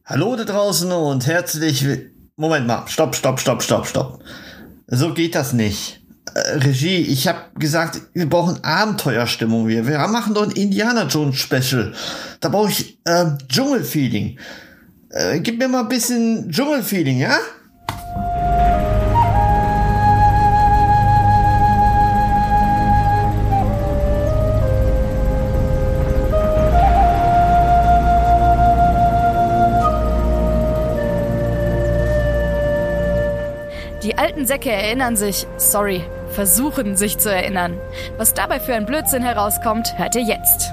Hallo da draußen und Moment mal, stopp, stopp, stopp, stopp, stopp. So geht das nicht. Regie, ich hab gesagt, wir brauchen Abenteuerstimmung. Wir machen doch ein Indiana Jones Special. Da brauche ich Dschungelfeeling. Gib mir mal ein bisschen Dschungelfeeling, ja? Die alten Säcke erinnern sich, versuchen sich zu erinnern. Was dabei für ein Blödsinn herauskommt, hört ihr jetzt.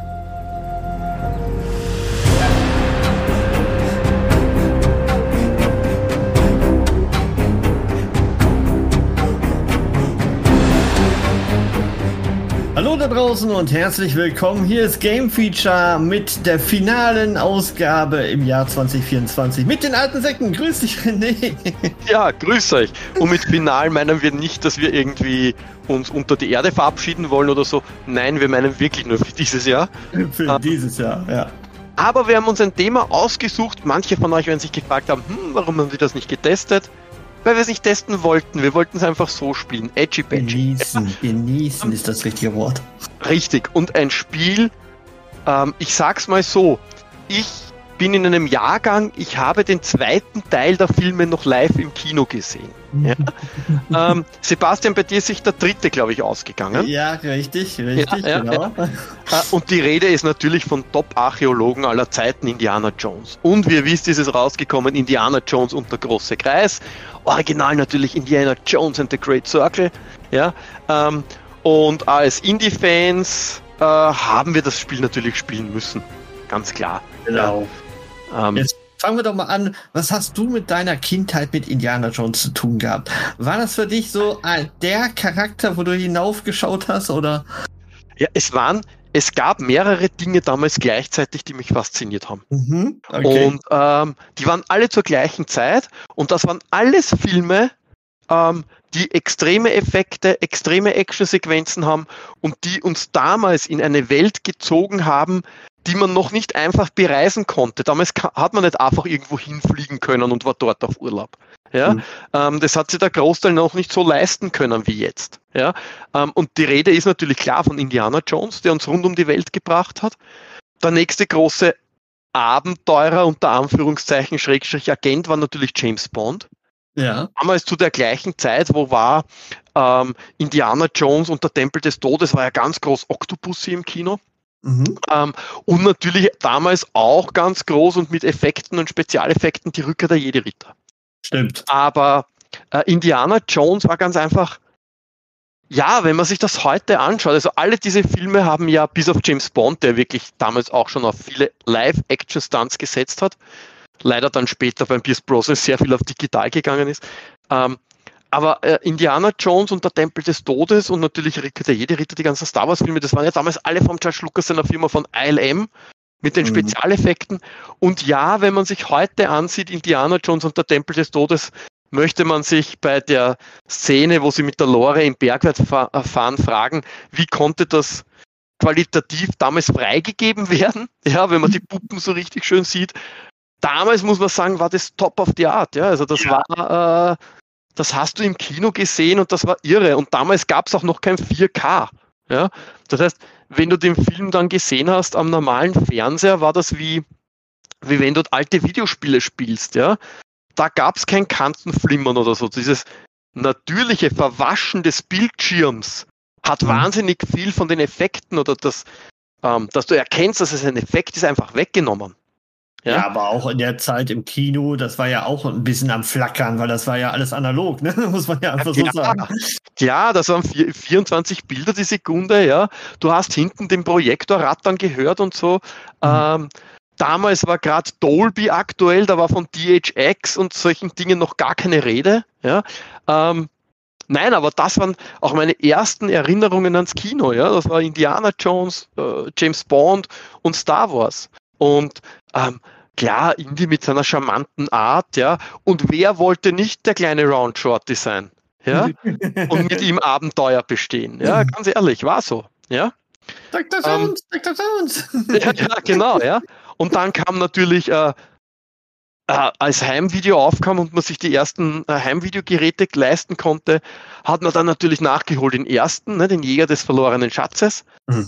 Hallo da draußen und herzlich willkommen. Hier ist Game Feature mit der finalen Ausgabe im Jahr 2024 mit den alten Säcken. Grüß dich, René. Ja, grüß euch. Und mit final meinen wir nicht, dass wir irgendwie uns unter die Erde verabschieden wollen oder so. Nein, wir meinen wirklich nur für dieses Jahr. Für dieses Jahr, ja. Aber wir haben uns ein Thema ausgesucht. Manche von euch werden sich gefragt haben, warum haben wir das nicht getestet? Weil wir es nicht testen wollten. Wir wollten es einfach so spielen. Edgy-badgy. Genießen ist das richtige Wort. Richtig. Und ein Spiel, ich sag's mal so, ich bin in einem Jahrgang, ich habe den zweiten Teil der Filme noch live im Kino gesehen. Ja? Sebastian, bei dir ist sich der dritte, glaube ich, ausgegangen. Ja, richtig, ja, genau. Ja. Und die Rede ist natürlich von Top-Archäologen aller Zeiten, Indiana Jones. Und wie ihr wisst, ist es rausgekommen, Indiana Jones und der große Kreis. Original natürlich Indiana Jones and the Great Circle. Ja? Und als Indie-Fans haben wir das Spiel natürlich spielen müssen. Ganz klar. Genau. Jetzt fangen wir doch mal an. Was hast du mit deiner Kindheit mit Indiana Jones zu tun gehabt? War das für dich so der Charakter, wo du hinaufgeschaut hast, oder? Ja, es gab mehrere Dinge damals gleichzeitig, die mich fasziniert haben. Okay. Und die waren alle zur gleichen Zeit und das waren alles Filme, die extreme Effekte, extreme Actionsequenzen haben und die uns damals in eine Welt gezogen haben, die man noch nicht einfach bereisen konnte. Damals hat man nicht einfach irgendwo hinfliegen können und war dort auf Urlaub. Ja? Das hat sich der Großteil noch nicht so leisten können wie jetzt. Ja? Und die Rede ist natürlich klar von Indiana Jones, der uns rund um die Welt gebracht hat. Der nächste große Abenteurer, unter Anführungszeichen, Schrägstrich Agent, war natürlich James Bond. Ja. Damals zu der gleichen Zeit, wo war Indiana Jones und der Tempel des Todes, war ja ganz groß Octopussy im Kino. Und natürlich damals auch ganz groß und mit Effekten und Spezialeffekten die Rückkehr der Jedi-Ritter. Stimmt. Aber Indiana Jones war ganz einfach, ja, wenn man sich das heute anschaut, also alle diese Filme haben ja, bis auf James Bond, der wirklich damals auch schon auf viele Live-Action-Stunts gesetzt hat, leider dann später beim Pierce Brosnan sehr viel auf digital gegangen ist, aber Indiana Jones und der Tempel des Todes und natürlich Rückkehr der Jedi-Ritter, die ganzen Star Wars-Filme, das waren ja damals alle von George Lucas, seiner Firma von ILM, mit den Spezialeffekten. Und ja, wenn man sich heute ansieht, Indiana Jones und der Tempel des Todes, möchte man sich bei der Szene, wo sie mit der Lore im Bergwärts fahren, fragen, wie konnte das qualitativ damals freigegeben werden? Ja, wenn man die Puppen so richtig schön sieht. Damals, muss man sagen, war das top of the art. Ja, also das war... Das hast du im Kino gesehen und das war irre. Und damals gab es auch noch kein 4K. Ja? Das heißt, wenn du den Film dann gesehen hast am normalen Fernseher, war das wie wenn du alte Videospiele spielst. Ja? Da gab es kein Kantenflimmern oder so. Dieses natürliche Verwaschen des Bildschirms hat wahnsinnig viel von den Effekten oder dass du erkennst, dass es ein Effekt ist, einfach weggenommen. Ja, aber auch in der Zeit im Kino, das war ja auch ein bisschen am Flackern, weil das war ja alles analog, ne? Muss man ja einfach so sagen. Ja, das waren 24 Bilder die Sekunde, ja. Du hast hinten den Projektor rattern gehört und so. Damals war gerade Dolby aktuell, da war von DHX und solchen Dingen noch gar keine Rede, ja. Nein, aber das waren auch meine ersten Erinnerungen ans Kino, ja. Das war Indiana Jones, James Bond und Star Wars. Und klar, Indy mit seiner charmanten Art, ja. Und wer wollte nicht der kleine Round Shorty sein, ja? Und mit ihm Abenteuer bestehen, ja. Ganz ehrlich, war so, ja. Dr. Jones, Dr. Jones. Ja, genau, ja. Und dann kam natürlich als Heimvideo aufkam und man sich die ersten Heimvideogeräte leisten konnte, hat man dann natürlich nachgeholt den ersten, ne, den Jäger des verlorenen Schatzes,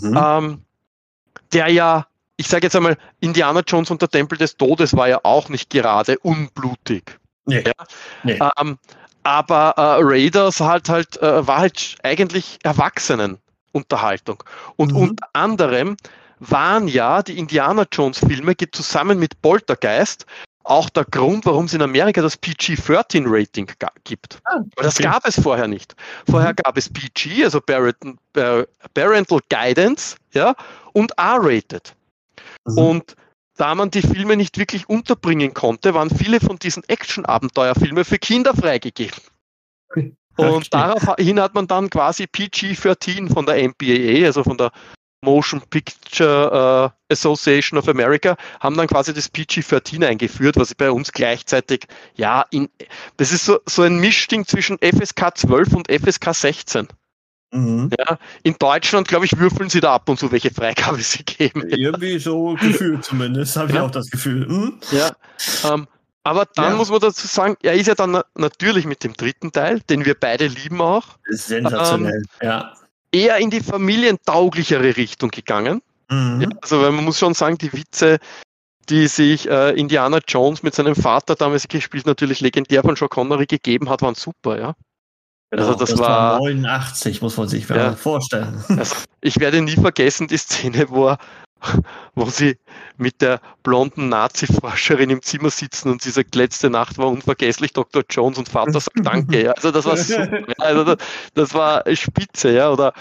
der ja, ich sage jetzt einmal, Indiana Jones und der Tempel des Todes war ja auch nicht gerade unblutig. Nee. Ja? Nee. Aber Raiders war halt eigentlich Erwachsenenunterhaltung. Und unter anderem waren ja die Indiana Jones Filme zusammen mit Poltergeist auch der Grund, warum es in Amerika das PG-13 Rating gibt. Aber das gab es vorher nicht. Vorher gab es PG, also Parental Guidance, ja, und R-Rated. Und da man die Filme nicht wirklich unterbringen konnte, waren viele von diesen Action-Abenteuerfilmen für Kinder freigegeben. Und daraufhin hat man dann quasi PG-13 von der MPAA, also von der Motion Picture Association of America, haben dann quasi das PG-13 eingeführt, was bei uns gleichzeitig, ja, das ist so ein Mischding zwischen FSK 12 und FSK 16. Ja, in Deutschland, glaube ich, würfeln sie da ab und zu, welche Freigabe sie geben. Irgendwie so gefühlt zumindest, habe ich auch das Gefühl. Ja, aber dann muss man dazu sagen, er ist ja dann natürlich mit dem dritten Teil, den wir beide lieben auch, sensationell, eher in die familientauglichere Richtung gegangen. Ja, also weil man muss schon sagen, die Witze, die sich Indiana Jones mit seinem Vater damals gespielt, natürlich legendär von Sean Connery gegeben hat, waren super, ja. Genau, also das war 89, muss man sich vorstellen. Also ich werde nie vergessen die Szene, wo sie mit der blonden Nazi-Forscherin im Zimmer sitzen und sie sagt, letzte Nacht war unvergesslich, Dr. Jones, und Vater sagt Danke. Ja. Also das war super. Ja. Also das war spitze, ja. Oder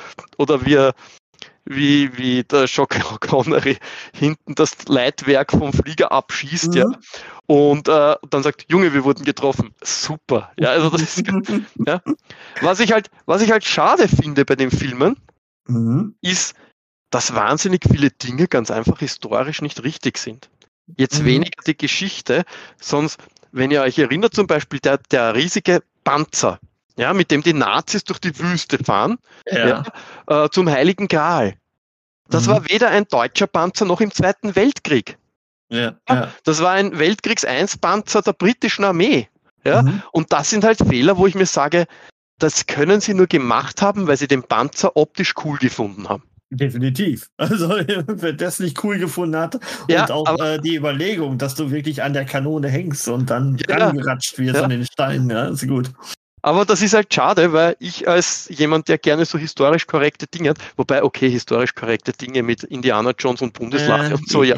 wie der Sean Connery hinten das Leitwerk vom Flieger abschießt, ja. Und dann sagt, Junge, wir wurden getroffen. Super. Ja, also das ist, ja. Was ich halt schade finde bei den Filmen, ist, dass wahnsinnig viele Dinge ganz einfach historisch nicht richtig sind. Jetzt weniger die Geschichte, sonst, wenn ihr euch erinnert, zum Beispiel der riesige Panzer, ja, mit dem die Nazis durch die Wüste fahren, zum Heiligen Gral. Das war weder ein deutscher Panzer noch im Zweiten Weltkrieg. Das war ein Weltkriegs-1-Panzer der britischen Armee. Ja? Und das sind halt Fehler, wo ich mir sage, das können sie nur gemacht haben, weil sie den Panzer optisch cool gefunden haben. Definitiv. Also, wer das nicht cool gefunden hat und auch die Überlegung, dass du wirklich an der Kanone hängst und dann rangeratscht wirst an den Steinen, ist gut. Aber das ist halt schade, weil ich als jemand, der gerne so historisch korrekte Dinge hat, wobei, okay, historisch korrekte Dinge mit Indiana Jones und Bundeslade und so,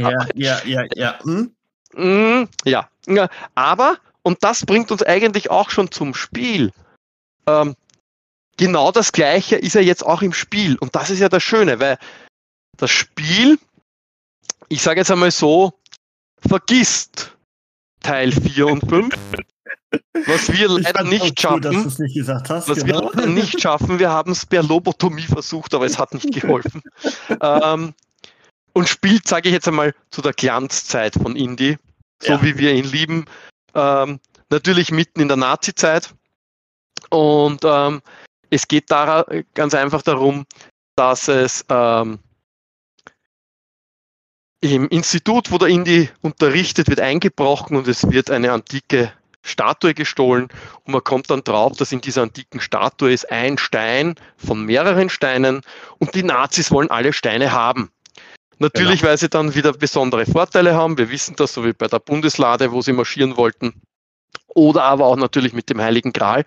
aber, und das bringt uns eigentlich auch schon zum Spiel, genau das Gleiche ist ja jetzt auch im Spiel. Und das ist ja das Schöne, weil das Spiel, ich sage jetzt einmal so, vergisst Teil 4 und 5. Was wir leider nicht schaffen. Gut, dass du es nicht gesagt hast, was wir leider nicht schaffen, wir haben es per Lobotomie versucht, aber es hat nicht geholfen. Und spielt, sage ich jetzt einmal, zu der Glanzzeit von Indy, so wie wir ihn lieben. Natürlich mitten in der Nazi-Zeit. Und es geht da ganz einfach darum, dass es im Institut, wo der Indy unterrichtet, wird eingebrochen und es wird eine antike Statue gestohlen und man kommt dann drauf, dass in dieser antiken Statue ist ein Stein von mehreren Steinen und die Nazis wollen alle Steine haben. Natürlich, weil sie dann wieder besondere Vorteile haben. Wir wissen das, so wie bei der Bundeslade, wo sie marschieren wollten. Oder aber auch natürlich mit dem Heiligen Gral.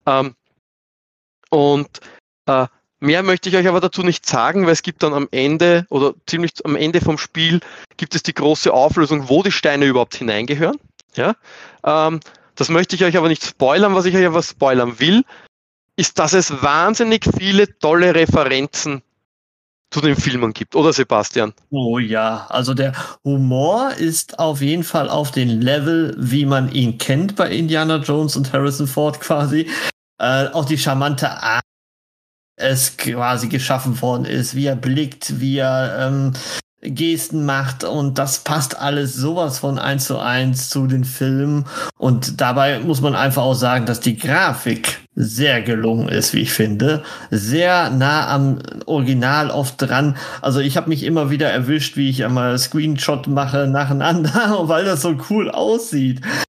Mehr möchte ich euch aber dazu nicht sagen, weil es gibt dann am Ende oder ziemlich am Ende vom Spiel gibt es die große Auflösung, wo die Steine überhaupt hineingehören. Ja? Das möchte ich euch aber nicht spoilern. Was ich euch aber spoilern will, ist, dass es wahnsinnig viele tolle Referenzen zu den Filmen gibt, oder Sebastian? Oh ja, also der Humor ist auf jeden Fall auf dem Level, wie man ihn kennt bei Indiana Jones und Harrison Ford quasi. Auch die charmante Art, es quasi geschaffen worden ist, wie er blickt, wie er Gesten macht und das passt alles sowas von 1:1 zu den Filmen und dabei muss man einfach auch sagen, dass die Grafik sehr gelungen ist, wie ich finde. Sehr nah am Original oft dran. Also ich habe mich immer wieder erwischt, wie ich einmal Screenshot mache nacheinander, weil das so cool aussieht.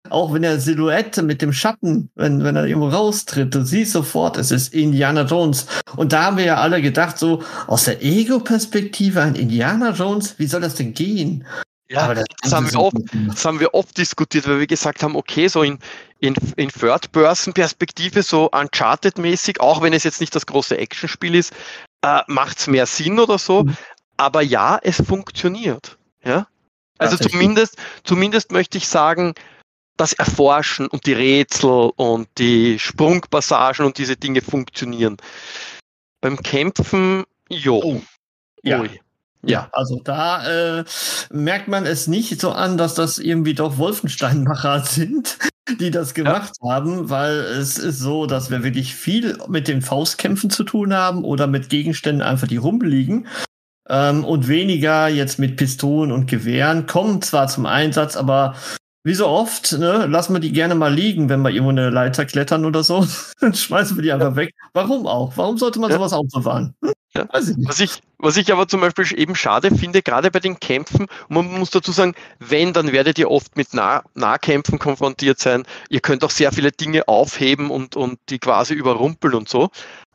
auch wenn er Silhouette mit dem Schatten, wenn er irgendwo raustritt, du siehst sofort, es ist Indiana Jones. Und da haben wir ja alle gedacht, so aus der Ego-Perspektive ein Indiana Jones, wie soll das denn gehen? Ja, Aber das haben wir oft diskutiert, weil wir gesagt haben, okay, so in Third-Person-Perspektive, so Uncharted-mäßig, auch wenn es jetzt nicht das große Actionspiel ist, macht es mehr Sinn oder so. Aber ja, es funktioniert. Ja? Also zumindest möchte ich sagen, das Erforschen und die Rätsel und die Sprungpassagen und diese Dinge funktionieren. Beim Kämpfen, jo. Ja. Ja, also da merkt man es nicht so an, dass das irgendwie doch Wolfenstein-Macher sind, die das gemacht haben, weil es ist so, dass wir wirklich viel mit den Faustkämpfen zu tun haben oder mit Gegenständen einfach, die rumliegen und weniger jetzt mit Pistolen und Gewehren, kommen zwar zum Einsatz, aber wie so oft, ne, lassen wir die gerne mal liegen, wenn wir irgendwo eine Leiter klettern oder so, dann schmeißen wir die einfach weg. Warum auch? Warum sollte man sowas aufbewahren? Ja. Was ich aber zum Beispiel eben schade finde, gerade bei den Kämpfen, und man muss dazu sagen, dann werdet ihr oft mit Nahkämpfen konfrontiert sein. Ihr könnt auch sehr viele Dinge aufheben und die quasi überrumpeln und so.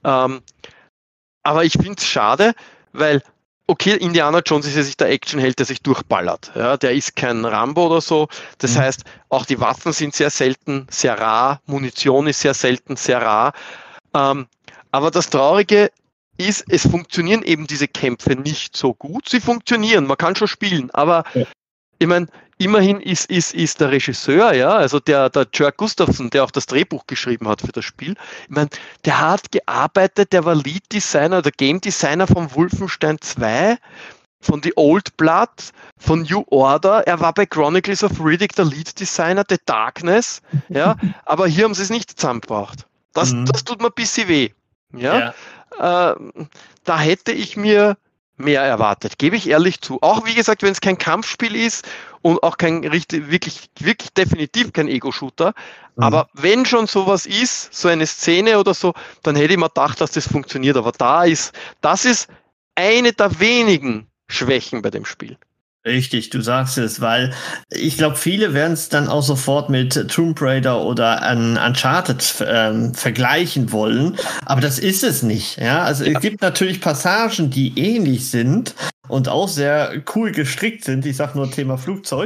Aber ich finde es schade, weil, okay, Indiana Jones ist ja nicht der Actionheld, der sich durchballert. Ja, der ist kein Rambo oder so. Das heißt, auch die Waffen sind sehr selten, sehr rar. Munition ist sehr selten, sehr rar. Aber das Traurige ist, es funktionieren eben diese Kämpfe nicht so gut. Sie funktionieren, man kann schon spielen, aber ich meine, immerhin ist der Regisseur, ja, also der Jörg Gustafsson, der auch das Drehbuch geschrieben hat für das Spiel, ich meine, der hat gearbeitet, der war Lead Designer oder Game Designer von Wolfenstein 2, von The Old Blood, von New Order, er war bei Chronicles of Riddick der Lead Designer, The Darkness, ja, aber hier haben sie es nicht zusammengebracht. Das tut mir ein bisschen weh, ja. Da hätte ich mir mehr erwartet, gebe ich ehrlich zu. Auch wie gesagt, wenn es kein Kampfspiel ist und auch kein wirklich definitiv kein Ego-Shooter, aber wenn schon sowas ist, so eine Szene oder so, dann hätte ich mir gedacht, dass das funktioniert. Aber das ist eine der wenigen Schwächen bei dem Spiel. Richtig, du sagst es, weil ich glaube, viele werden es dann auch sofort mit Tomb Raider oder Uncharted vergleichen wollen, aber das ist es nicht. Ja, also es gibt natürlich Passagen, die ähnlich sind und auch sehr cool gestrickt sind. Ich sag nur Thema Flugzeug.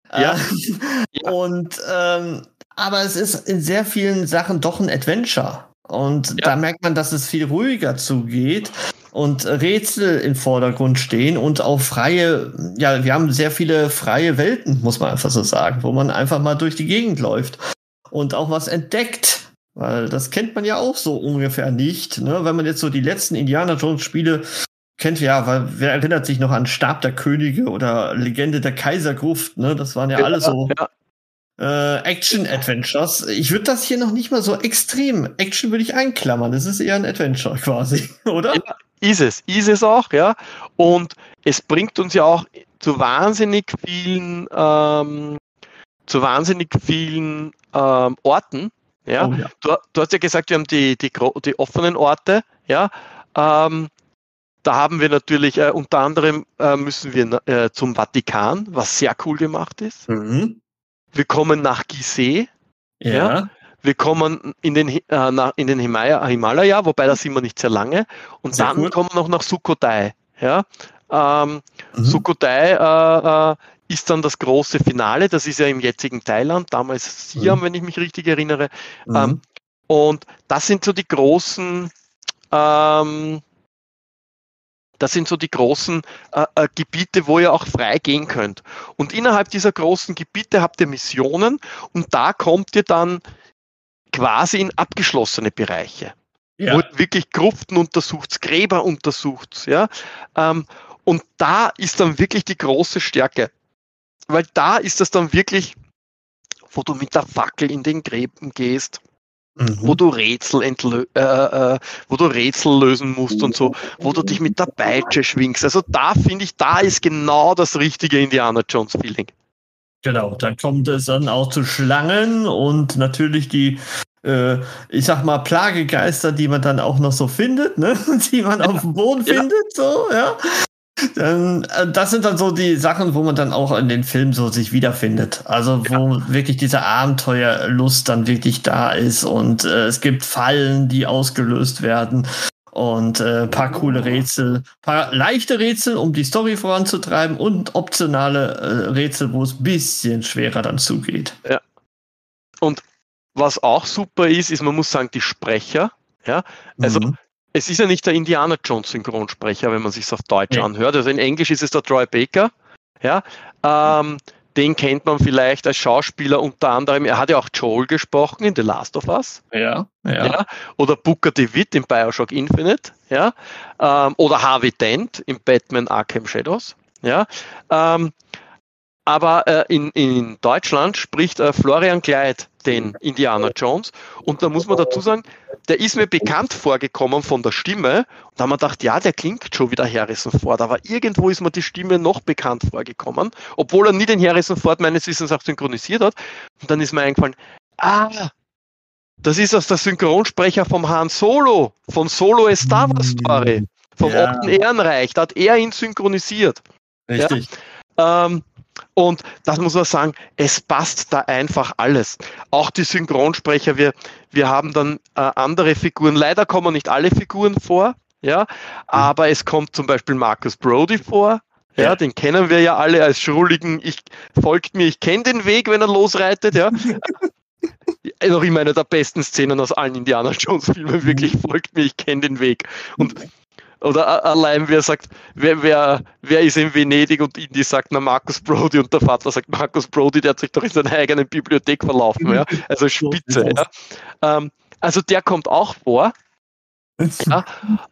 Und aber es ist in sehr vielen Sachen doch ein Adventure. Und da merkt man, dass es viel ruhiger zugeht und Rätsel im Vordergrund stehen und auch wir haben sehr viele freie Welten, muss man einfach so sagen, wo man einfach mal durch die Gegend läuft und auch was entdeckt, weil das kennt man ja auch so ungefähr nicht, ne? Wenn man jetzt so die letzten Indiana Jones Spiele kennt, weil wer erinnert sich noch an Stab der Könige oder Legende der Kaisergruft, ne? Das waren ja alle so Action-Adventures. Ich würde das hier noch nicht mal so extrem. Action würde ich einklammern. Das ist eher ein Adventure quasi, oder? Ja, ist es auch, ja. Und es bringt uns ja auch zu wahnsinnig vielen Orten. Ja. Oh, ja. Du hast ja gesagt, wir haben die offenen Orte, ja. Da haben wir natürlich unter anderem müssen wir zum Vatikan, was sehr cool gemacht ist. Wir kommen nach Gizeh. Ja. Wir kommen in den Himalaya, wobei da sind wir nicht sehr lange. Und sehr dann gut. Kommen wir noch nach Sukhothai. Ja. Sukhothai ist dann das große Finale. Das ist ja im jetzigen Thailand, damals Siam, wenn ich mich richtig erinnere. Und das sind so die großen Gebiete, wo ihr auch frei gehen könnt. Und innerhalb dieser großen Gebiete habt ihr Missionen und da kommt ihr dann quasi in abgeschlossene Bereiche, wo ihr wirklich Gruften untersucht, Gräber untersucht. Ja? Und da ist dann wirklich die große Stärke, weil da ist das dann wirklich, wo du mit der Fackel in den Gräben gehst, wo du Rätsel lösen musst und so, wo du dich mit der Peitsche schwingst. Also da finde ich, da ist genau das richtige Indiana Jones Feeling. Genau, da kommt es dann auch zu Schlangen und natürlich die, ich sag mal, Plagegeister, die man dann auch noch so findet, ne? Die man auf dem Boden findet, so, ja. Das sind dann so die Sachen, wo man dann auch in den Filmen so sich wiederfindet. Also wo wirklich diese Abenteuerlust dann wirklich da ist und es gibt Fallen, die ausgelöst werden und paar coole Rätsel, paar leichte Rätsel, um die Story voranzutreiben und optionale Rätsel, wo es ein bisschen schwerer dann zugeht. Ja. Und was auch super ist, man muss sagen, die Sprecher, ja, also es ist ja nicht der Indiana Jones Synchronsprecher, wenn man sich auf Deutsch anhört. Also in Englisch ist es der Troy Baker. Ja, den kennt man vielleicht als Schauspieler unter anderem. Er hat ja auch Joel gesprochen in The Last of Us. Ja. Oder Booker DeWitt in Bioshock Infinite. Ja, oder Harvey Dent in Batman Arkham Shadows. Ja, aber in Deutschland spricht Florian Kleid den Indiana Jones. Und da muss man dazu sagen, der ist mir bekannt vorgekommen von der Stimme. Und da haben wir gedacht, ja, der klingt schon wieder Harrison Ford. Aber irgendwo ist mir die Stimme noch bekannt vorgekommen, obwohl er nie den Harrison Ford meines Wissens auch synchronisiert hat. Und dann ist mir eingefallen, das ist aus der Synchronsprecher vom Han Solo, von Solo A Star Wars Story, vom Opten Ehrenreich. Da hat er ihn synchronisiert. Richtig. Ja? Und das muss man sagen, es passt da einfach alles. Auch die Synchronsprecher, wir haben dann andere Figuren. Leider kommen nicht alle Figuren vor, ja, aber es kommt zum Beispiel Marcus Brody vor. Ja, den kennen wir ja alle als schrulligen, folgt mir, ich kenne den Weg, wenn er losreitet, ja. Noch immer eine der besten Szenen aus allen Indiana Jones Filmen, wirklich, folgt mir, ich kenne den Weg. Oder allein, wer sagt, wer ist in Venedig und Indy sagt, na, Marcus Brody, und der Vater sagt, Marcus Brody, der hat sich doch in seiner eigenen Bibliothek verlaufen. Ja? Also spitze. Ja? Also der kommt auch vor. Ja?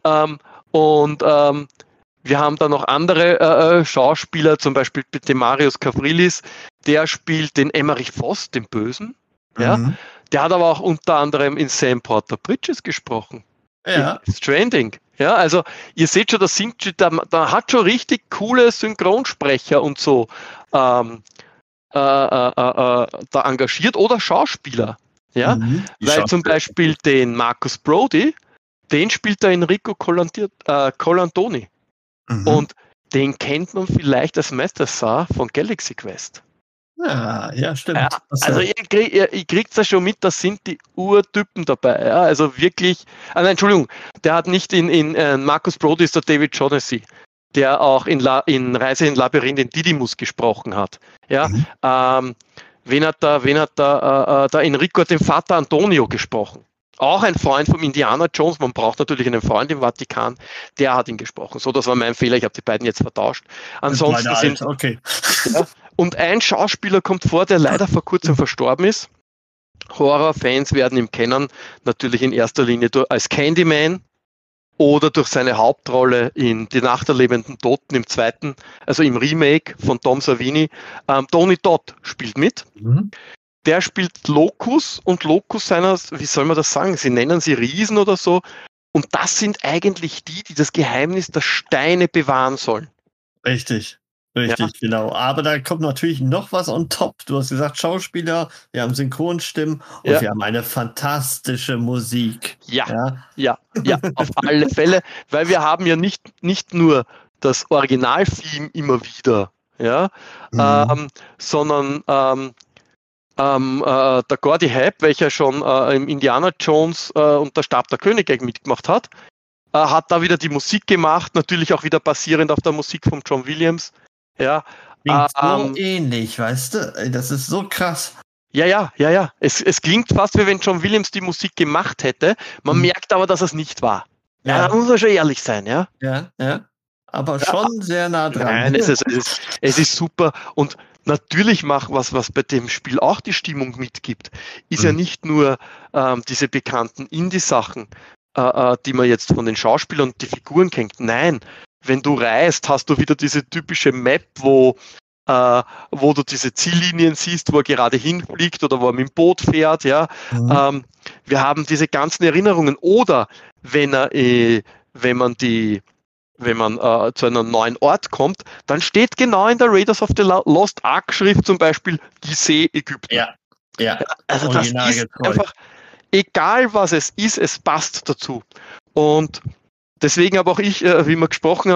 Wir haben da noch andere Schauspieler, zum Beispiel Demarius Gavrilis, der spielt den Emmerich Voss, den Bösen. Ja? Der hat aber auch unter anderem in Sam Porter Bridges gesprochen. Ja. Stranding. Ja, also ihr seht schon, da hat schon richtig coole Synchronsprecher und so da engagiert oder Schauspieler. Ja, weil zum Beispiel den Marcus Brody, den spielt der Enrico Colantoni. Und den kennt man vielleicht als Balthazar von Galaxy Quest. Ja, stimmt. Ja, also ihr kriegt ja schon mit, da sind die Urtypen dabei. Ja? Also wirklich, nein, Entschuldigung, der hat nicht in Marcus Brody ist der David Shaughnessy, der auch in Reise in Labyrinth in Didymus gesprochen hat. Ja? Wen hat der Enrico hat den Vater Antonio gesprochen. Auch ein Freund vom Indiana Jones, man braucht natürlich einen Freund im Vatikan, der hat ihn gesprochen. So, das war mein Fehler, ich habe die beiden jetzt vertauscht. Ansonsten okay. Ja, und ein Schauspieler kommt vor, der leider vor kurzem verstorben ist. Horrorfans werden ihn kennen, natürlich in erster Linie als Candyman oder durch seine Hauptrolle in Die Nacht der lebenden Toten im zweiten, also im Remake von Tom Savini. Tony Todd spielt mit. Der spielt Locus und Locus seiner, wie soll man das sagen, sie nennen sie Riesen oder so. Und das sind eigentlich die das Geheimnis der Steine bewahren sollen. Richtig, genau. Aber da kommt natürlich noch was on top. Du hast gesagt, Schauspieler, wir haben Synchronstimmen und wir haben eine fantastische Musik. Ja, auf alle Fälle, weil wir haben ja nicht nur das Original-Theme immer wieder, ja, sondern der Gordy Hype, welcher schon im Indiana Jones und der Stab der Könige mitgemacht hat, hat da wieder die Musik gemacht, natürlich auch wieder basierend auf der Musik von John Williams. Ja, klingt so ähnlich, weißt du? Das ist so krass. Ja. Es klingt fast, wie wenn John Williams die Musik gemacht hätte. Man merkt aber, dass es nicht war. Ja, da muss man schon ehrlich sein, ja. Ja. Aber schon sehr nah dran. Nein, es ist super. Und natürlich was bei dem Spiel auch die Stimmung mitgibt, ist ja nicht nur diese bekannten Indie-Sachen, die man jetzt von den Schauspielern und die Figuren kennt. Nein, wenn du reist, hast du wieder diese typische Map, wo du diese Ziellinien siehst, wo er gerade hinfliegt oder wo er mit dem Boot fährt. Ja. Wir haben diese ganzen Erinnerungen. Oder wenn man zu einem neuen Ort kommt, dann steht genau in der Raiders of the Lost Ark Schrift zum Beispiel Gizeh, Ägypten. Ja. Also das ist einfach, egal was es ist, es passt dazu. Und deswegen habe auch ich, wie wir gesprochen haben,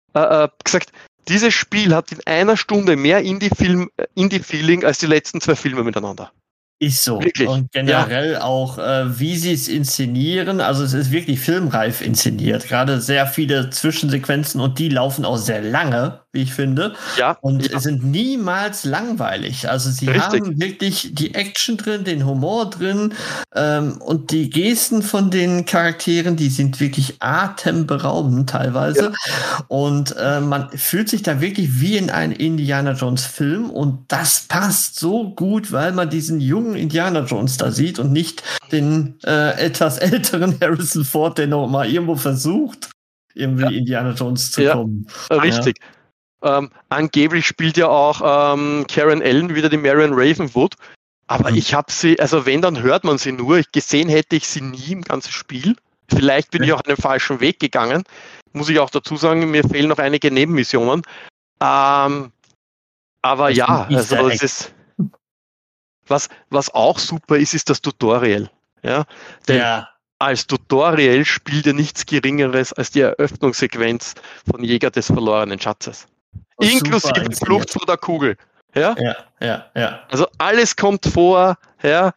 gesagt, dieses Spiel hat in einer Stunde mehr Indie-Feeling als die letzten 2 Filme miteinander. Ist so. Wirklich? Und generell auch, wie sie es inszenieren. Also es ist wirklich filmreif inszeniert. Gerade sehr viele Zwischensequenzen und die laufen auch sehr lange, wie ich finde. Ja. Und sind niemals langweilig. Also sie haben wirklich die Action drin, den Humor drin und die Gesten von den Charakteren, die sind wirklich atemberaubend teilweise. Ja. Und man fühlt sich da wirklich wie in einem Indiana Jones Film und das passt so gut, weil man diesen jungen Indiana Jones da sieht und nicht den etwas älteren Harrison Ford, der noch mal irgendwo versucht, irgendwie Indiana Jones zu kommen. Richtig. Angeblich spielt ja auch Karen Allen wieder die Marion Ravenwood, aber ich habe sie, also wenn, dann hört man sie nur. Gesehen hätte ich sie nie im ganzen Spiel. Vielleicht bin ich auch einen falschen Weg gegangen. Muss ich auch dazu sagen, mir fehlen noch einige Nebenmissionen. Aber ja, also es ist... Was auch super ist das Tutorial. Ja? Denn als Tutorial spielt ja nichts Geringeres als die Eröffnungssequenz von Jäger des verlorenen Schatzes. Inklusive Flucht vor der Kugel. Ja? Ja. Also alles kommt vor. Ja?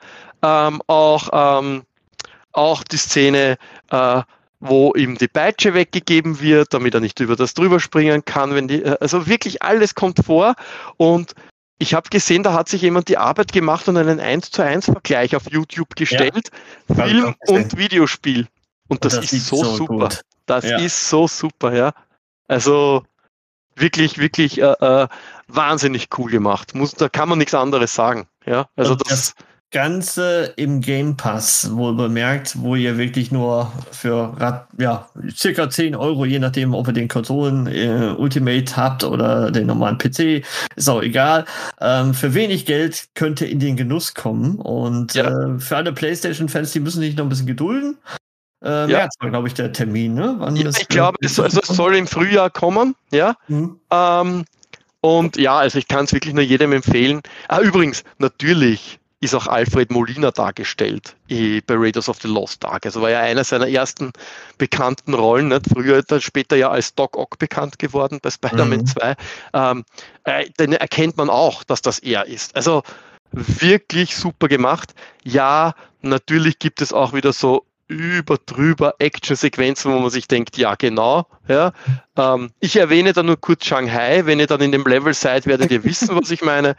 Auch die Szene, wo ihm die Peitsche weggegeben wird, damit er nicht über das drüber springen kann. Also wirklich alles kommt vor und ich habe gesehen, da hat sich jemand die Arbeit gemacht und einen 1:1 Vergleich auf YouTube gestellt. Ja, Film und Videospiel. Und das ist so super. Gut. Das ist so super, ja. Also wirklich, wirklich wahnsinnig cool gemacht. Da kann man nichts anderes sagen. Ja, also das Ganze im Game Pass, wohl bemerkt, wo ihr wirklich nur für circa 10 €, je nachdem, ob ihr den Konsolen Ultimate habt oder den normalen PC, ist auch egal. Für wenig Geld könnt ihr in den Genuss kommen und für alle PlayStation-Fans, die müssen sich noch ein bisschen gedulden. März war, glaube ich, der Termin, ne? Ich glaube, es soll im Frühjahr kommen, ja. Und ja, also ich kann es wirklich nur jedem empfehlen. Übrigens, natürlich ist auch Alfred Molina dargestellt bei Raiders of the Lost Ark. Also war ja einer seiner ersten bekannten Rollen, nicht? Früher, dann später ja als Doc Ock bekannt geworden bei Spider-Man 2. Den erkennt man auch, dass das er ist. Also wirklich super gemacht. Ja, natürlich gibt es auch wieder so drüber Action-Sequenzen, wo man sich denkt, ja genau. Ja. Ich erwähne da nur kurz Shanghai. Wenn ihr dann in dem Level seid, werdet ihr wissen, was ich meine.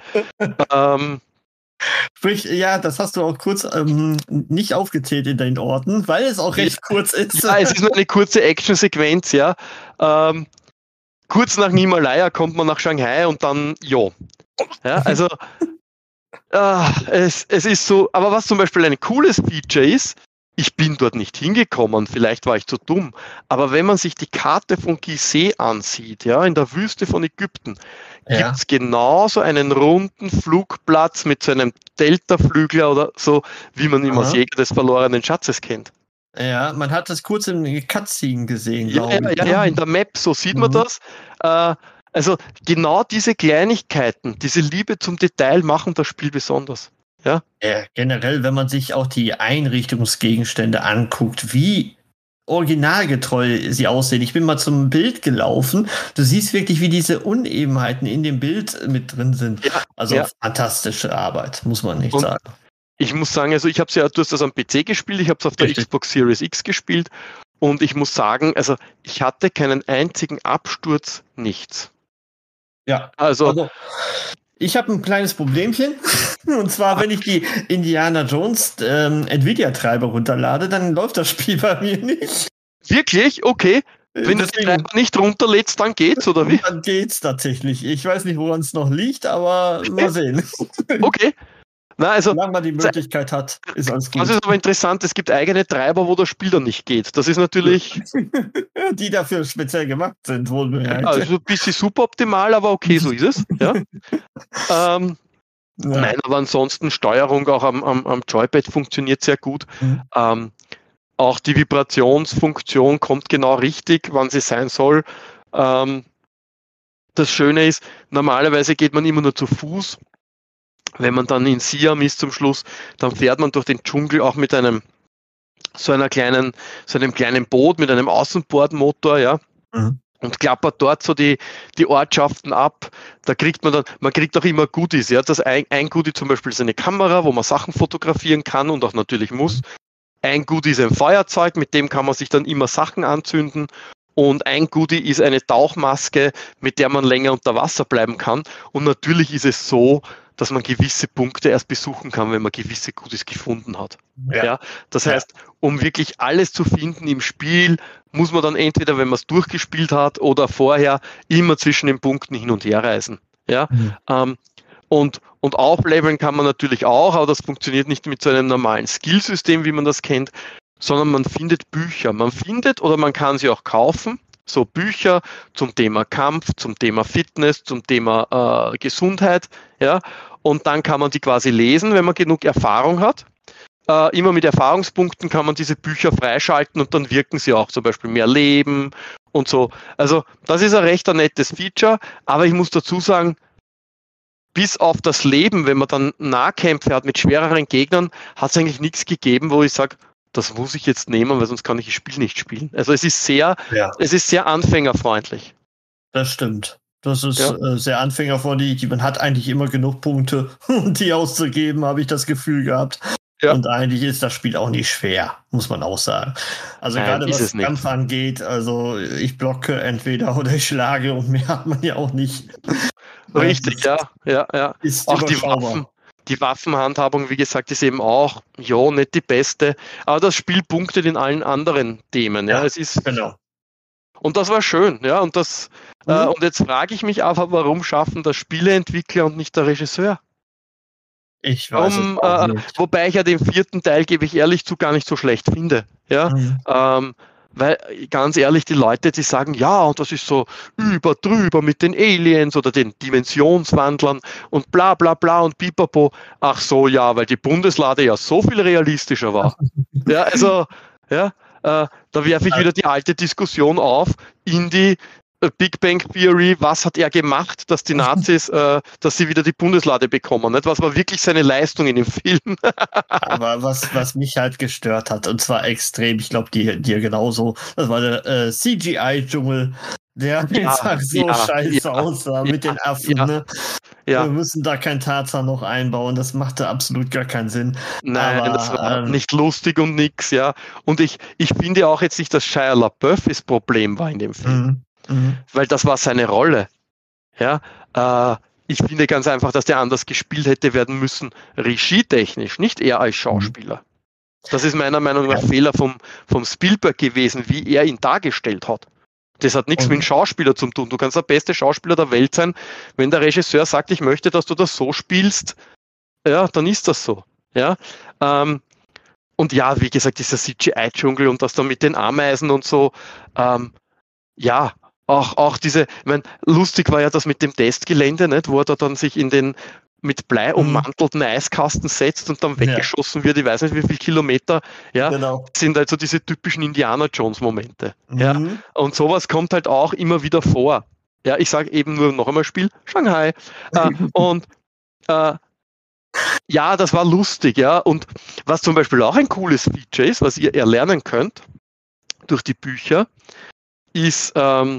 Sprich, ja, das hast du auch kurz nicht aufgezählt in deinen Orten, weil es auch recht kurz ist. Ja, es ist nur eine kurze Action-Sequenz, ja. Kurz nach Himalaya kommt man nach Shanghai und dann, ja, also es ist so, aber was zum Beispiel ein cooles Feature ist, ich bin dort nicht hingekommen, vielleicht war ich zu dumm, aber wenn man sich die Karte von Gizeh ansieht, ja, in der Wüste von Ägypten, gibt es genauso einen runden Flugplatz mit so einem Delta-Flügler oder so, wie man ihn als Jäger des verlorenen Schatzes kennt. Ja, man hat das kurz im Cutscene gesehen, glaube ich. Ja, in der Map, so sieht man das. Also genau diese Kleinigkeiten, diese Liebe zum Detail machen das Spiel besonders. Ja, generell, wenn man sich auch die Einrichtungsgegenstände anguckt, wie originalgetreu sie aussehen. Ich bin mal zum Bild gelaufen. Du siehst wirklich, wie diese Unebenheiten in dem Bild mit drin sind. Also fantastische Arbeit, muss man nicht sagen. Ich muss sagen, also du hast das am PC gespielt, ich habe es auf der Xbox Series X gespielt und ich muss sagen, also ich hatte keinen einzigen Absturz, nichts. Ja, also ich habe ein kleines Problemchen. Und zwar, wenn ich die Indiana Jones Nvidia-Treiber runterlade, dann läuft das Spiel bei mir nicht. Wirklich? Okay. Wenn du die Treiber nicht runterlädst, dann geht's, oder wie? Dann geht's tatsächlich. Ich weiß nicht, woran es noch liegt, aber mal sehen. Okay. Na, also, solange man die Möglichkeit hat, ist alles gut. Das ist aber interessant, es gibt eigene Treiber, wo das Spiel dann nicht geht. Das ist natürlich... die dafür speziell gemacht sind, wohlbemerkt. Also ein bisschen suboptimal, aber okay, so ist es. Ja. Nein, aber ansonsten Steuerung auch am Joypad funktioniert sehr gut. Auch die Vibrationsfunktion kommt genau richtig, wann sie sein soll. Das Schöne ist, normalerweise geht man immer nur zu Fuß. Wenn man dann in Siam ist zum Schluss, dann fährt man durch den Dschungel auch mit so einem kleinen Boot, mit einem Außenbordmotor, ja. und klappert dort so die Ortschaften ab. Da kriegt man kriegt auch immer Goodies. Ja? Ein Goodie zum Beispiel ist eine Kamera, wo man Sachen fotografieren kann und auch natürlich muss. Ein Goodie ist ein Feuerzeug, mit dem kann man sich dann immer Sachen anzünden. Und ein Goodie ist eine Tauchmaske, mit der man länger unter Wasser bleiben kann. Und natürlich ist es so, dass man gewisse Punkte erst besuchen kann, wenn man gewisse Goodies gefunden hat. Ja. Das heißt, um wirklich alles zu finden im Spiel, muss man dann entweder, wenn man es durchgespielt hat oder vorher, immer zwischen den Punkten hin und her reisen. Ja. Und aufleveln kann man natürlich auch, aber das funktioniert nicht mit so einem normalen Skillsystem, wie man das kennt, sondern man findet Bücher. Man findet oder man kann sie auch kaufen, so Bücher zum Thema Kampf, zum Thema Fitness, zum Thema Gesundheit, ja, und dann kann man die quasi lesen, wenn man genug Erfahrung hat. Immer mit Erfahrungspunkten kann man diese Bücher freischalten und dann wirken sie auch, zum Beispiel mehr Leben und so. Also das ist ein recht nettes Feature, aber ich muss dazu sagen, bis auf das Leben, wenn man dann Nahkämpfe hat mit schwereren Gegnern, hat es eigentlich nichts gegeben, wo ich sage, das muss ich jetzt nehmen, weil sonst kann ich das Spiel nicht spielen. Also es ist sehr anfängerfreundlich. Das stimmt. Das ist sehr anfängerfreundlich. Man hat eigentlich immer genug Punkte, um die auszugeben, habe ich das Gefühl gehabt. Ja. Und eigentlich ist das Spiel auch nicht schwer, muss man auch sagen. Also gerade was Kampf angeht, also ich blocke entweder oder ich schlage und mehr hat man ja auch nicht. Richtig, ja. Ist auch die Waffenhandhabung, wie gesagt, ist eben auch, nicht die beste, aber das Spiel punktet in allen anderen Themen. Ja, es ist, genau. Und das war schön, ja, und und jetzt frage ich mich aber, warum schaffen das Spieleentwickler und nicht der Regisseur? Ich weiß es auch nicht. Wobei ich ja den 4. Teil, gebe ich ehrlich zu, gar nicht so schlecht finde. Ja? Weil, ganz ehrlich, die Leute, die sagen, ja, und das ist so drüber mit den Aliens oder den Dimensionswandlern und bla bla bla und pipapo. Ach so, ja, weil die Bundeslade ja so viel realistischer war. Ja, also, da werfe ich wieder die alte Diskussion auf in die Big Bang Theory, was hat er gemacht, dass die Nazis, dass sie wieder die Bundeslade bekommen? Nicht? Was war wirklich seine Leistung in dem Film? Aber was mich halt gestört hat, und zwar extrem, ich glaube dir genauso, das war der CGI-Dschungel, der einfach so scheiße aussah mit den Affen. Ne? Ja. Wir müssen da kein Tarzan noch einbauen, das machte absolut gar keinen Sinn. Nein, aber, das war nicht lustig und nix, ja. Und ich finde auch jetzt nicht, dass Shia LaBeouf das Problem war in dem Film. Weil das war seine Rolle. Ja, ich finde ganz einfach, dass der anders gespielt hätte werden müssen, regietechnisch, nicht er als Schauspieler. Das ist meiner Meinung nach Fehler vom Spielberg gewesen, wie er ihn dargestellt hat. Das hat nichts mit dem Schauspieler zu tun. Du kannst der beste Schauspieler der Welt sein. Wenn der Regisseur sagt, ich möchte, dass du das so spielst, ja, dann ist das so. Ja, und ja, wie gesagt, dieser CGI-Dschungel und das dann mit den Ameisen und so, auch diese, ich meine, lustig war ja das mit dem Testgelände, nicht, wo er da dann sich in den mit Blei ummantelten Eiskasten setzt und dann weggeschossen wird, ich weiß nicht wie viele Kilometer, sind halt so diese typischen Indiana Jones Momente. Ja, und sowas kommt halt auch immer wieder vor. Ja, ich sage eben nur noch einmal Spiel, Shanghai. Das war lustig, ja, und was zum Beispiel auch ein cooles Feature ist, was ihr erlernen könnt durch die Bücher, ist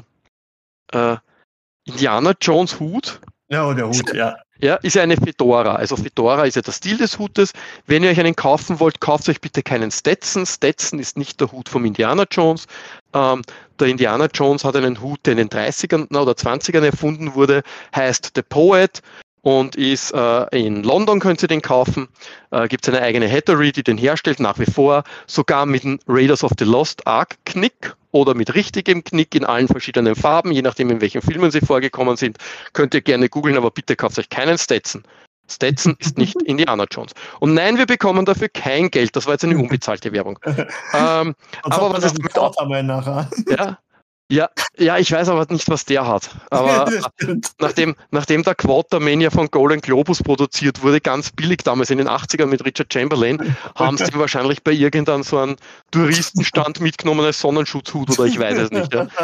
Indiana Jones Hut. Ja, der Hut, Ja, ist ja eine Fedora. Also Fedora ist ja der Stil des Hutes. Wenn ihr euch einen kaufen wollt, kauft euch bitte keinen Stetson. Stetson ist nicht der Hut vom Indiana Jones. Der Indiana Jones hat einen Hut, der in den 30ern oder 20ern erfunden wurde, heißt The Poet und ist in London, könnt ihr den kaufen. Gibt es eine eigene Hattery, die den herstellt, nach wie vor. Sogar mit dem Raiders of the Lost Ark Knick oder mit richtigem Knick in allen verschiedenen Farben, je nachdem in welchen Filmen sie vorgekommen sind. Könnt ihr gerne googeln, aber bitte kauft euch keinen Stetson. Stetson ist nicht Indiana Jones. Und nein, wir bekommen dafür kein Geld. Das war jetzt eine unbezahlte Werbung. Aber was ist damit auch? Ja, ich weiß aber nicht, was der hat. Aber nachdem der Quatermania von Golden Globus produziert wurde, ganz billig damals in den 80ern mit Richard Chamberlain, haben sie wahrscheinlich bei irgendeinem so einem Touristenstand mitgenommen als Sonnenschutzhut oder ich weiß es nicht. Ja.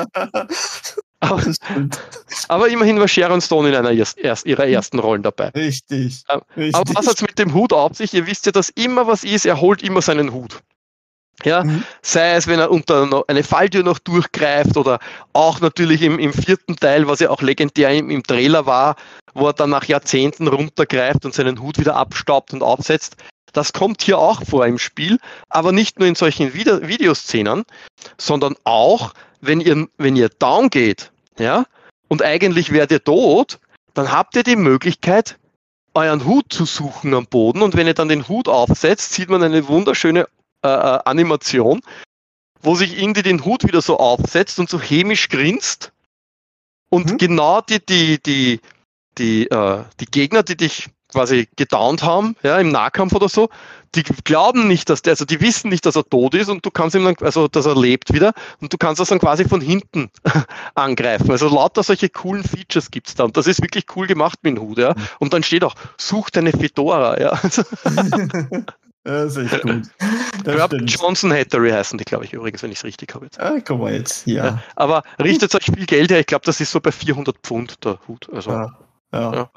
Aber immerhin war Sharon Stone in einer ihrer ersten Rollen dabei. Richtig. Aber was hat es mit dem Hut auf sich? Ihr wisst ja, dass immer was ist, er holt immer seinen Hut. Ja, sei es, wenn er unter eine Falltür noch durchgreift oder auch natürlich im 4. Teil, was ja auch legendär im Trailer war, wo er dann nach Jahrzehnten runtergreift und seinen Hut wieder abstaubt und aufsetzt. Das kommt hier auch vor im Spiel, aber nicht nur in solchen Videoszenen, sondern auch, wenn ihr down geht, ja, und eigentlich werdet ihr tot, dann habt ihr die Möglichkeit, euren Hut zu suchen am Boden, und wenn ihr dann den Hut aufsetzt, sieht man eine wunderschöne Animation, wo sich irgendwie den Hut wieder so aufsetzt und so hämisch grinst, und genau die Gegner, die dich quasi gedownt haben, ja, im Nahkampf oder so, die glauben nicht, die wissen nicht, dass er tot ist, und du kannst ihm dann, also dass er lebt wieder, und du kannst das dann quasi von hinten angreifen. Also lauter solche coolen Features gibt's da, und das ist wirklich cool gemacht mit dem Hut, ja. Und dann steht auch, such deine Fedora, ja. Das ist echt gut. Herb Johnson Hattery heißen die, glaube ich, übrigens, wenn ich es richtig habe jetzt. Guck mal jetzt, ja. Aber richtet euch viel Geld her, ich glaube, das ist so bei 400 Pfund der Hut. Also, ja.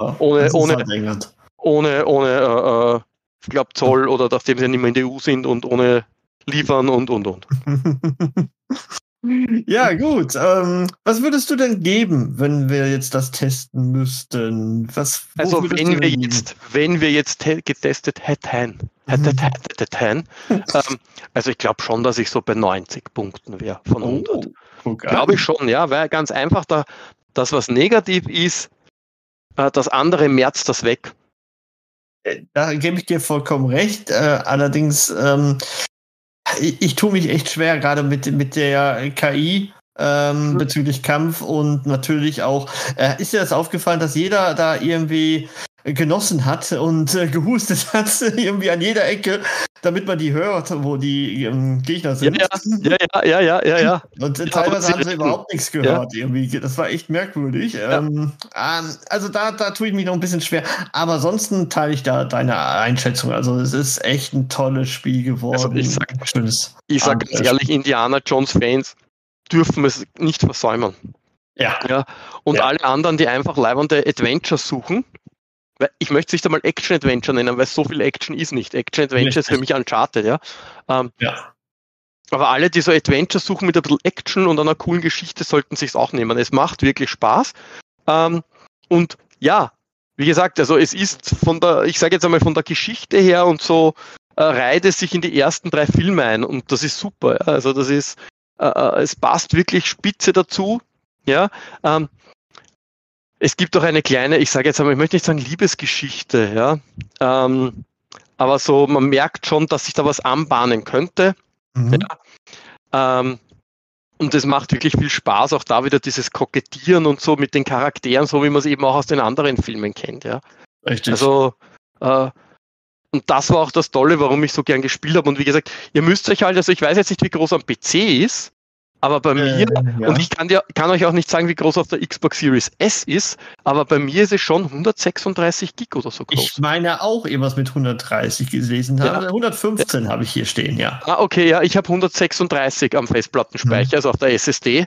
Ohne ich glaube, Zoll, oder nachdem sie nicht mehr in der EU sind, und ohne Liefern und. Ja, gut. Was würdest du denn geben, wenn wir jetzt das testen müssten? Also wenn wir jetzt getestet hätten, also ich glaube schon, dass ich so bei 90 Punkten wäre von 100. Glaube ich schon, ja, weil ganz einfach das, was negativ ist, das andere merzt das weg. Da gebe ich dir vollkommen recht. Allerdings, ich tue mich echt schwer, gerade mit der KI bezüglich Kampf, und natürlich auch, ist dir das aufgefallen, dass jeder da irgendwie genossen hat und gehustet hat, irgendwie an jeder Ecke, damit man die hört, wo die Gegner sind. Ja. Und teilweise haben sie überhaupt nichts gehört. Irgendwie. Das war echt merkwürdig. Ja. Also da tue ich mich noch ein bisschen schwer. Aber ansonsten teile ich da deine Einschätzung. Also es ist echt ein tolles Spiel geworden. Also ich sag ganz ehrlich, Indiana Jones Fans dürfen es nicht versäumen. Ja. Und alle anderen, die einfach leibende Adventures suchen, weil ich möchte es nicht einmal Action-Adventure nennen, weil so viel Action ist nicht. Action-Adventure ist für mich Uncharted, ja. Aber alle, die so Adventures suchen mit ein bisschen Action und einer coolen Geschichte, sollten sich es auch nehmen. Es macht wirklich Spaß. Und ja, wie gesagt, also es ist ich sage jetzt einmal von der Geschichte her und so, reiht es sich in die ersten 3 Filme ein, und das ist super. Ja. Also das ist, es passt wirklich spitze dazu. Ja. Es gibt auch eine kleine, ich sage jetzt einmal, ich möchte nicht sagen Liebesgeschichte, ja, aber so, man merkt schon, dass sich da was anbahnen könnte. Ja. Und es macht wirklich viel Spaß, auch da wieder dieses Kokettieren und so mit den Charakteren, so wie man es eben auch aus den anderen Filmen kennt, ja. Richtig. Also, und das war auch das Tolle, warum ich so gern gespielt habe. Und wie gesagt, ihr müsst euch halt, also ich weiß jetzt nicht, wie groß am PC ist, aber bei mir, und ich kann euch auch nicht sagen, wie groß auf der Xbox Series S ist, aber bei mir ist es schon 136 Gig oder so groß. Ich meine auch irgendwas mit 130 gelesen habe. 115 habe ich hier stehen, ja. Okay, ja, ich habe 136 am Festplattenspeicher, also auf der SSD.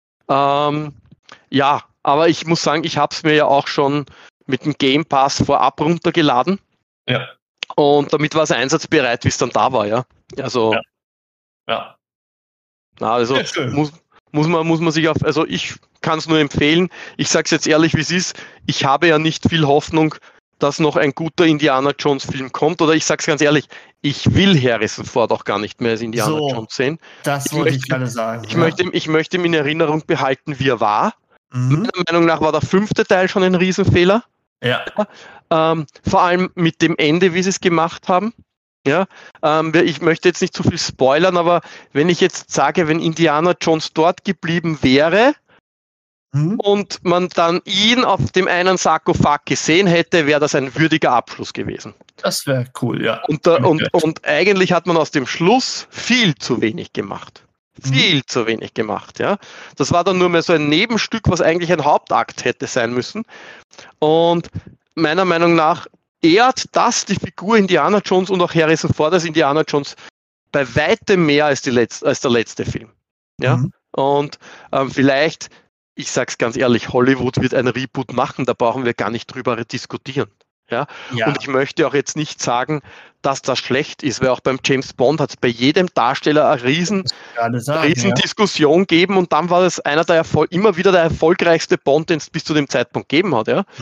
Ja, aber ich muss sagen, ich habe es mir ja auch schon mit dem Game Pass vorab runtergeladen. Ja. Und damit war es einsatzbereit, wie es dann da war, ja. Also. Ja. Also muss man sich also ich kann es nur empfehlen. Ich sage es jetzt ehrlich, wie es ist. Ich habe ja nicht viel Hoffnung, dass noch ein guter Indiana Jones Film kommt. Oder ich sage es ganz ehrlich, ich will Harrison Ford auch gar nicht mehr als Indiana Jones sehen. Das wollte ich gerade sagen. Ich möchte ihm in Erinnerung behalten, wie er war. Meiner Meinung nach war der 5. Teil schon ein Riesenfehler. Ja. Vor allem mit dem Ende, wie sie es gemacht haben. Ja, ich möchte jetzt nicht zu viel spoilern, aber wenn ich jetzt sage, wenn Indiana Jones dort geblieben wäre und man dann ihn auf dem einen Sarkophag gesehen hätte, wäre das ein würdiger Abschluss gewesen. Das wäre cool, ja. Und eigentlich hat man aus dem Schluss viel zu wenig gemacht. Viel zu wenig gemacht, ja. Das war dann nur mehr so ein Nebenstück, was eigentlich ein Hauptakt hätte sein müssen. Und meiner Meinung nach ehrt das die Figur Indiana Jones und auch Harrison Ford als Indiana Jones bei weitem mehr als der letzte Film. Ja? Und vielleicht, ich sag's ganz ehrlich, Hollywood wird ein Reboot machen, da brauchen wir gar nicht drüber diskutieren. Ja? Und ich möchte auch jetzt nicht sagen, dass das schlecht ist, weil auch beim James Bond hat es bei jedem Darsteller eine Riesendiskussion gegeben und dann war es einer der immer wieder der erfolgreichste Bond, den es bis zu dem Zeitpunkt gegeben hat. Ja?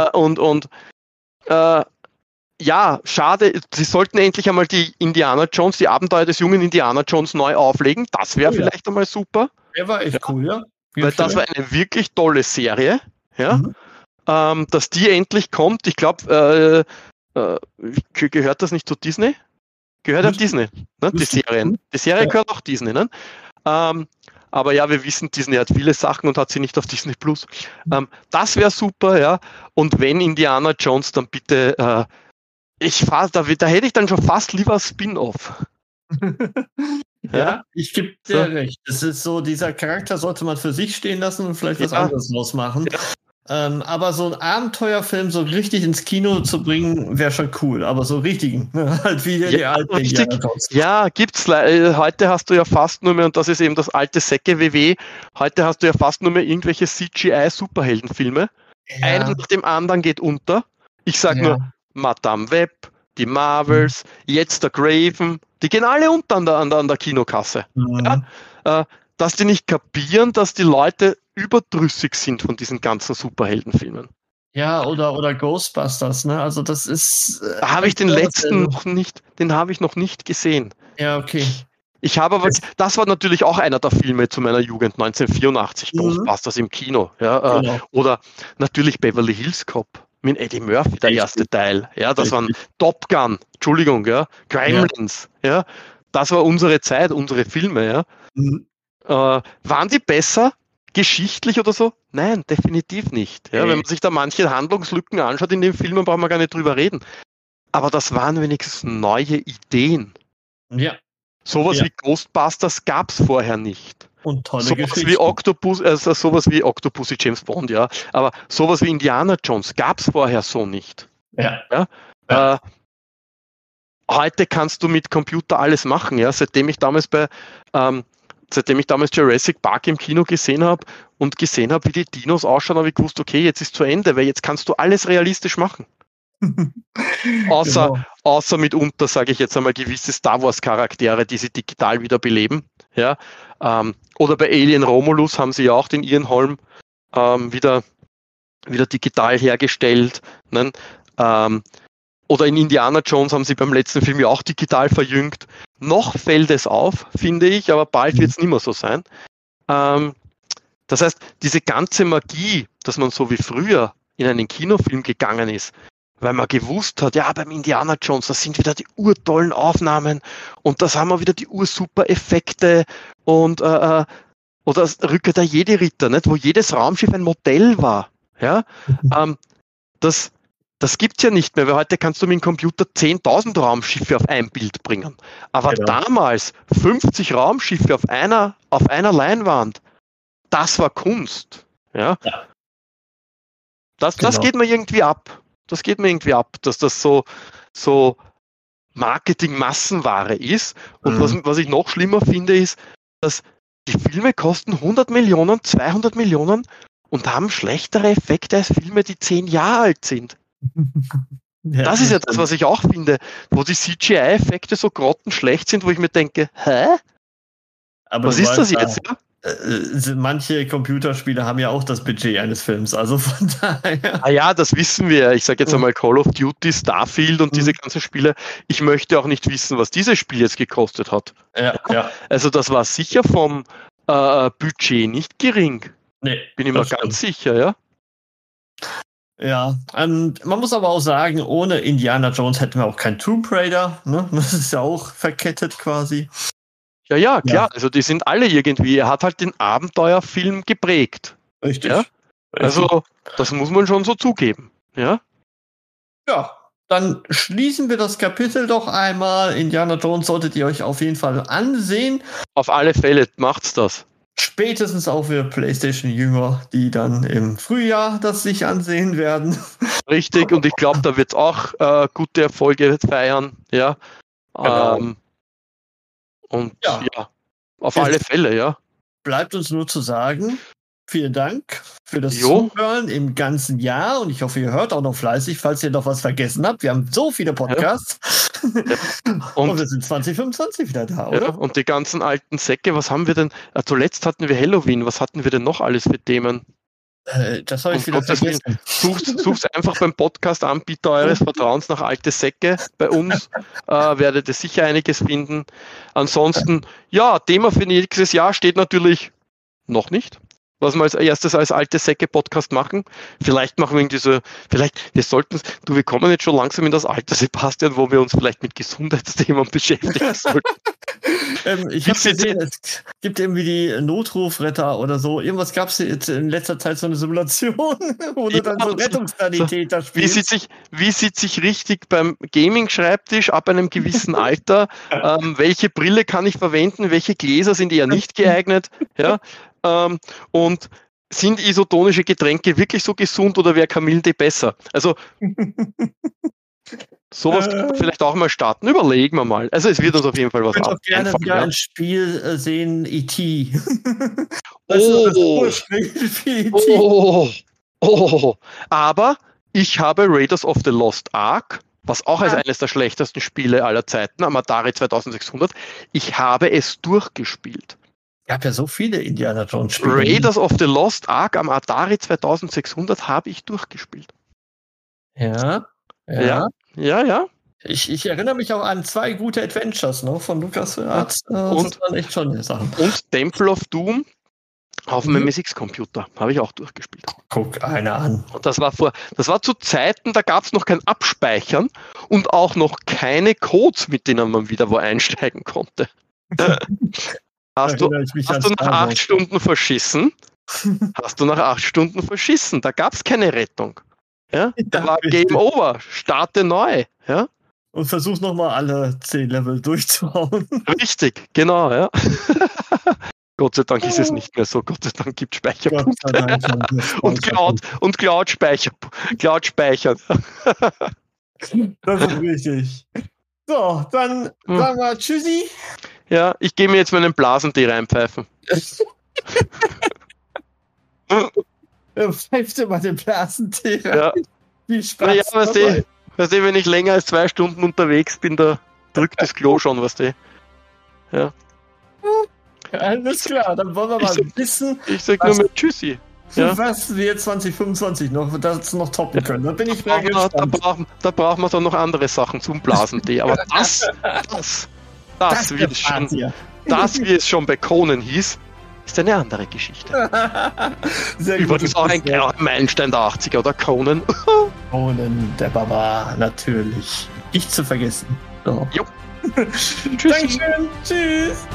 Ja, schade, sie sollten endlich einmal die Indiana Jones, die Abenteuer des jungen Indiana Jones neu auflegen. Das wäre vielleicht einmal super. Der war echt cool, ja. Weil das war eine wirklich tolle Serie. Ja? Dass die endlich kommt. Ich glaube, gehört das nicht zu Disney? Gehört an Disney, ne? Die Serien. Die Serie gehört auch Disney. Ne? Aber ja, wir wissen, Disney hat viele Sachen und hat sie nicht auf Disney Plus. Das wäre super, ja. Und wenn Indiana Jones, dann bitte, da hätte ich dann schon fast lieber Spin-off. Ja, ich gebe dir recht. Es ist so, dieser Charakter sollte man für sich stehen lassen und vielleicht was anderes losmachen. Ja. Aber so ein Abenteuerfilm so richtig ins Kino zu bringen, wäre schon cool. Aber so richtigen, halt wie die alten Indiana Jones. Ja, gibt's. Heute hast du ja fast nur mehr, und das ist eben das alte Säcke-WW, heute hast du ja fast nur mehr irgendwelche CGI-Superheldenfilme. Einer nach dem anderen geht unter. Ich sag nur Madame Web, die Marvels, jetzt der Craven, die gehen alle unter an der Kinokasse. Ja? Dass die nicht kapieren, dass die Leute überdrüssig sind von diesen ganzen Superheldenfilmen. Ja, oder Ghostbusters, ne? Also das ist... Da habe ich den letzten noch nicht gesehen. Ja, okay. Ich habe aber, das war natürlich auch einer der Filme zu meiner Jugend, 1984, Ghostbusters im Kino. Ja, genau. Oder natürlich Beverly Hills Cop mit Eddie Murphy, der erste Teil. Ja, das waren Top Gun, Entschuldigung, ja, Gremlins, ja. Das war unsere Zeit, unsere Filme, ja. Waren die besser, geschichtlich oder so? Nein, definitiv nicht. Ja, wenn man sich da manche Handlungslücken anschaut in den Filmen, brauchen wir gar nicht drüber reden. Aber das waren wenigstens neue Ideen. Ja. Sowas wie Ghostbusters gab es vorher nicht. Und tolle sowas Geschichten. Wie sowas wie Octopussy James Bond, ja. Aber sowas wie Indiana Jones gab es vorher so nicht. Ja? Heute kannst du mit Computer alles machen, ja. Seitdem ich damals Jurassic Park im Kino gesehen habe wie die Dinos ausschauen, habe ich gewusst, okay, jetzt ist zu Ende, weil jetzt kannst du alles realistisch machen. Außer mitunter, sage ich jetzt einmal, gewisse Star Wars Charaktere, die sie digital wieder beleben. Ja? Oder bei Alien Romulus haben sie ja auch den Ian Holm wieder digital hergestellt. Ne? Oder in Indiana Jones haben sie beim letzten Film ja auch digital verjüngt. Noch fällt es auf, finde ich, aber bald wird es nicht mehr so sein. Das heißt, diese ganze Magie, dass man so wie früher in einen Kinofilm gegangen ist, weil man gewusst hat, ja, beim Indiana Jones, das sind wieder die urtollen Aufnahmen und das haben wir wieder die ursuper Effekte und oder Rückkehr der Jedi-Ritter, nicht, wo jedes Raumschiff ein Modell war. Ja? Das gibt's ja nicht mehr, weil heute kannst du mit dem Computer 10.000 Raumschiffe auf ein Bild bringen. Aber damals 50 Raumschiffe auf einer Leinwand, das war Kunst. Ja? Das geht mir irgendwie ab. Das geht mir irgendwie ab, dass das so Marketing-Massenware ist. Und was ich noch schlimmer finde, ist, dass die Filme kosten 100 Millionen, 200 Millionen und haben schlechtere Effekte als Filme, die 10 Jahre alt sind. Das ist ja das, was ich auch finde, wo die CGI-Effekte so grottenschlecht sind, wo ich mir denke, hä? Aber was ist das jetzt? Ja? Manche Computerspiele haben ja auch das Budget eines Films, also von daher. Ah ja, das wissen wir. Ich sage jetzt einmal Call of Duty, Starfield und diese ganzen Spiele. Ich möchte auch nicht wissen, was dieses Spiel jetzt gekostet hat. Ja. Also das war sicher vom Budget nicht gering. Nee, bin ich mir ganz sicher, ja. Ja, man muss aber auch sagen, ohne Indiana Jones hätten wir auch keinen Tomb Raider. Ne? Das ist ja auch verkettet quasi. Ja, klar. Also die sind alle irgendwie. Er hat halt den Abenteuerfilm geprägt. Richtig. Ja? Also das muss man schon so zugeben. Ja. Ja, dann schließen wir das Kapitel doch einmal. Indiana Jones solltet ihr euch auf jeden Fall ansehen. Auf alle Fälle macht's das. Spätestens auch für PlayStation-Jünger, die dann im Frühjahr das sich ansehen werden. Richtig, und ich glaube, da wird es auch gute Erfolge feiern. Ja. Genau. Und ja, auf alle Fälle, ja. Bleibt uns nur zu sagen, vielen Dank für das Zuhören im ganzen Jahr. Und ich hoffe, ihr hört auch noch fleißig, falls ihr noch was vergessen habt. Wir haben so viele Podcasts. Und wir sind 2025 wieder da, oder? Ja, und die ganzen alten Säcke, was haben wir denn? Zuletzt hatten wir Halloween. Was hatten wir denn noch alles für Themen? Das habe ich wieder vergessen. Sucht einfach beim Podcast-Anbieter eures Vertrauens nach alte Säcke. Bei uns werdet ihr sicher einiges finden. Ansonsten, Thema für nächstes Jahr steht natürlich noch nicht. Was wir als erstes als alte Säcke-Podcast machen. Vielleicht machen wir wir kommen jetzt schon langsam in das Alter, Sebastian, wo wir uns vielleicht mit Gesundheitsthemen beschäftigen sollten. Ich habe gesehen, es gibt irgendwie die Notrufretter oder so. Irgendwas gab es jetzt in letzter Zeit so eine Simulation, wo du dann so Rettungssanitäter spielst. Wie sitze ich richtig beim Gaming-Schreibtisch ab einem gewissen Alter? Welche Brille kann ich verwenden? Welche Gläser sind eher nicht geeignet? Ja. Und sind isotonische Getränke wirklich so gesund oder wäre Kamiltee besser? Also sowas kann man vielleicht auch mal starten. Überlegen wir mal. Also es wird uns auf jeden Fall was einfallen. Ich würde auch gerne ein Spiel sehen, E.T. Aber ich habe Raiders of the Lost Ark, was auch als eines der schlechtesten Spiele aller Zeiten, am Atari 2600, ich habe es durchgespielt. Ich habe ja so viele Indiana Jones Spiele. Raiders of the Lost Ark am Atari 2600 habe ich durchgespielt. Ja. Ich erinnere mich auch an 2 gute Adventures von LucasArts. Das waren echt schon Sachen. Und Temple of Doom auf dem MSX-Computer habe ich auch durchgespielt. Guck einer an. Und das war zu Zeiten, da gab es noch kein Abspeichern und auch noch keine Codes, mit denen man wieder wo einsteigen konnte. Hast du nach 8 Stunden verschissen? Da gab es keine Rettung. Ja? Da war Game Over. Starte neu. Ja? Und versuch nochmal alle 10 Level durchzuhauen. Richtig, genau. Ja. Gott sei Dank ist es nicht mehr so. Gott sei Dank gibt es Speicherpunkte. Und Cloud speichern. Das ist richtig. So, dann sagen wir Tschüssi. Ja, ich gehe mir jetzt meinen Blasentee reinpfeifen. Pfeift immer den Blasentee rein. Ja. Viel Spaß. Weißt du, wenn ich länger als 2 Stunden unterwegs bin, da drückt das Klo schon, weißt du. Ja. Alles klar, dann wollen wir mal wissen. Ich sag nur mit Tschüssi. Ja. Was wir 2025 noch toppen können. Da bin ich sehr gespannt. Da brauchen wir dann noch andere Sachen zum Blasentee. Aber das wie es schon bei Conan hieß, ist eine andere Geschichte. Übrigens auch ein Meilenstein der 80er, oder Conan? Conan, der Barbar, natürlich. Nicht zu vergessen. So. Jo. Tschüss. Dankeschön. Tschüss.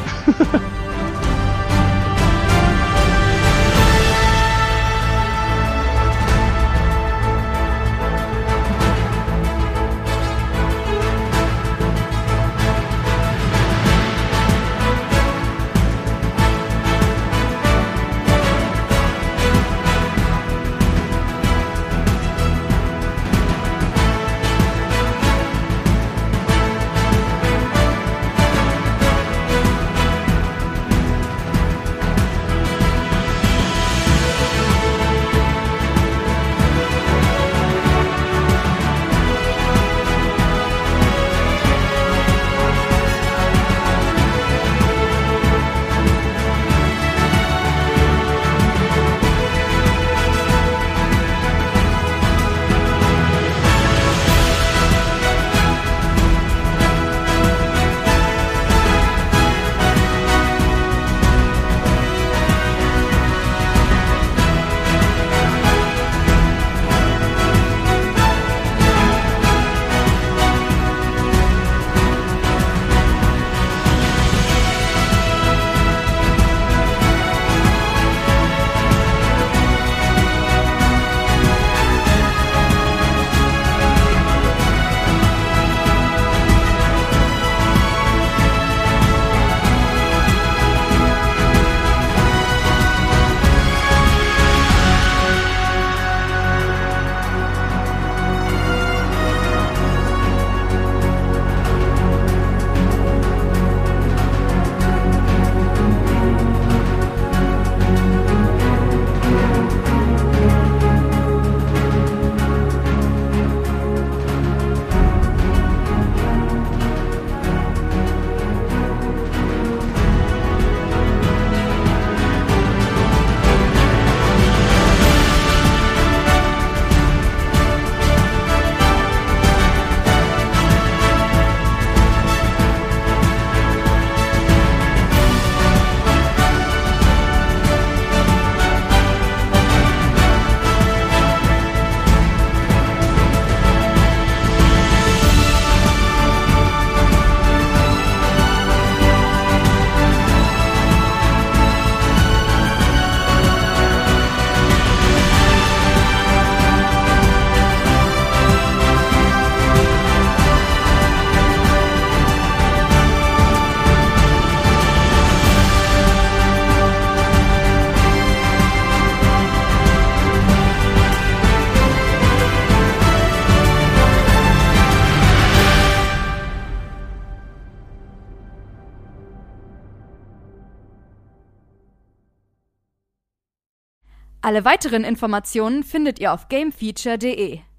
Alle weiteren Informationen findet ihr auf gamefeature.de.